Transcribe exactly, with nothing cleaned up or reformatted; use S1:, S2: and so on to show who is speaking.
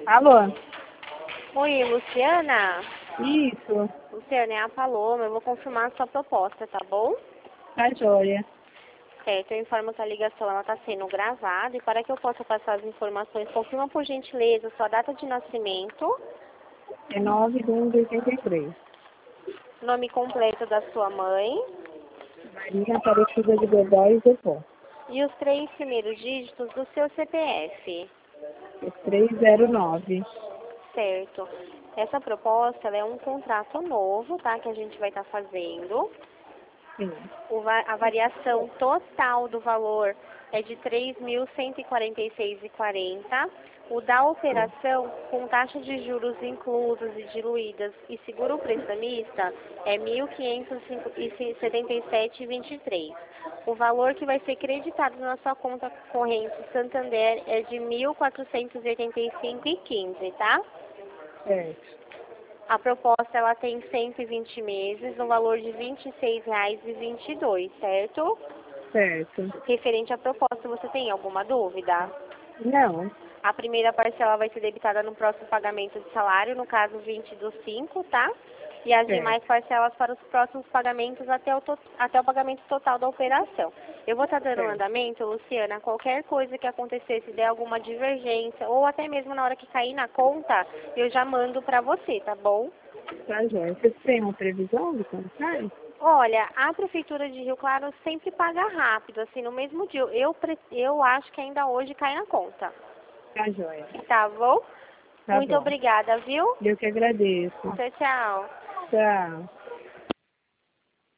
S1: Alô?
S2: Oi, Luciana?
S1: Isso,
S2: Luciana, é a Paloma. Eu vou confirmar a sua proposta, tá bom?
S1: tá joia.
S2: Certo, eu informo que a ligação ela está sendo gravada e para que eu possa passar as informações, confirma por gentileza sua data de nascimento,
S1: É nove de um de oitenta e três.
S2: nome completo da sua mãe
S1: Maria Aparecida de Godoy de Pó.
S2: e os três primeiros dígitos do seu C P F.
S1: É três zero nove.
S2: Certo. Essa proposta ela é um contrato novo, tá? Que a gente vai estar fazendo.
S1: Sim.
S2: O va- a variação total do valor é de três mil cento e quarenta e seis reais e quarenta centavos. O da operação, com taxa de juros inclusas e diluídas e seguro prestamista, é mil quinhentos e setenta e sete reais e vinte e três centavos. O valor que vai ser creditado na sua conta corrente Santander é de mil quatrocentos e oitenta e cinco reais e quinze centavos, tá?
S1: Certo.
S2: A proposta ela tem cento e vinte meses, no valor de vinte e seis reais e vinte e dois centavos, certo?
S1: Certo.
S2: Referente à proposta, você tem alguma dúvida?
S1: Não.
S2: A primeira parcela vai ser debitada no próximo pagamento de salário, no caso vinte do cinco, tá? E as
S1: Certo.
S2: demais parcelas para os próximos pagamentos até o, to- até o pagamento total da operação. Eu vou estar dando um
S1: Certo.
S2: andamento, Luciana, qualquer coisa que acontecer, se der alguma divergência, ou até mesmo na hora que cair na conta, eu já mando para você, tá bom?
S1: Tá joia. Você tem uma previsão de quando sai?
S2: Olha, a Prefeitura de Rio Claro sempre paga rápido, assim, no mesmo dia. Eu, pre- eu acho que ainda hoje cai na conta.
S1: Tá joia.
S2: Tá bom?
S1: Tá
S2: Muito
S1: bom.
S2: obrigada, viu?
S1: Eu que agradeço.
S2: Tchau, tchau.
S1: Tchau.